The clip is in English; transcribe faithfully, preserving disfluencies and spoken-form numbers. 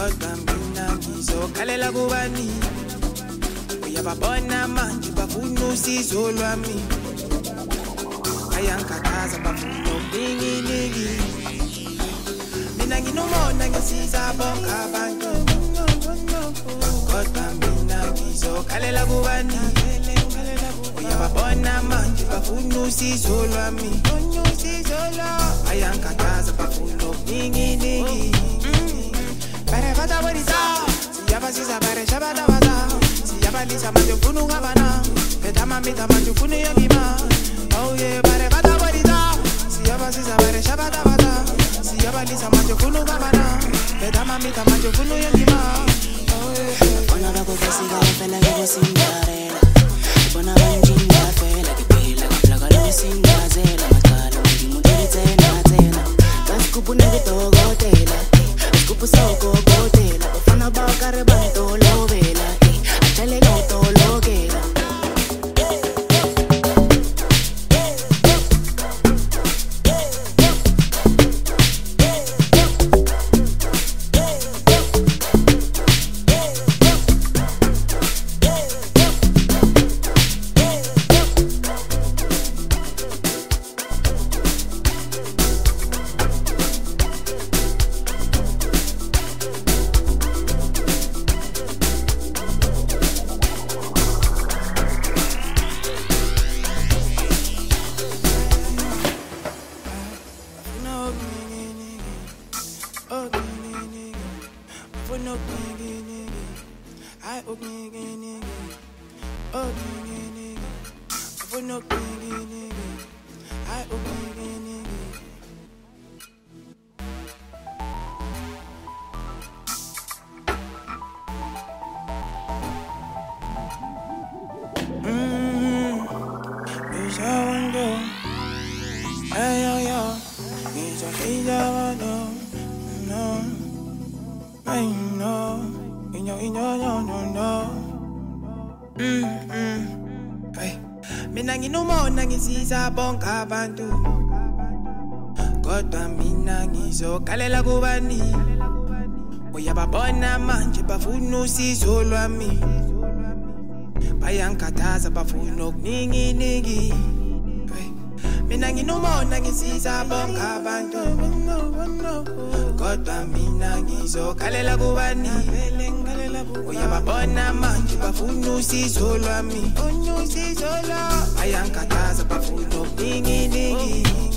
kodwa mina ngizokhalela kubani uyababona manje bafuna usizo lwami ayangikhathaza bafuna okuningi mina nginomona ngisiza bonke abantu kodwa mina ngizokhalela kubani uyababona manje bafuna usizo lwami ayangikhathaza bafuna okuningi bare bata wadiza siyabasiza bare shabata bata siyabalisa manje ufuna ukabana betama mita manje ufuna yongima oh yeah bare bata wadiza siyabasiza bare shabata bata siyabalisa manje ufuna ukabana betama mita manje ufuna yongima oh yeah bona bakufesika ufela ngesindarela bona banjinga fela kipela kaplaka losingazela macala ngimuthelitsena tsena kasikupune kutokotela Kupu soko gotela ufana bakare bantolo vela achale gotolo gela mina nginomona ngisiza bonke abantu kodwa mina ngizokhalela kubani uyababona manje bafuna usizo lwami bayangikhathaza bafuna okuningi mina nginomona ngisiza bonke abantu kodwa mina ngizokhalela kubani uyababona manje bafuna usizo lwami ayangikhathaza bafuna okuningi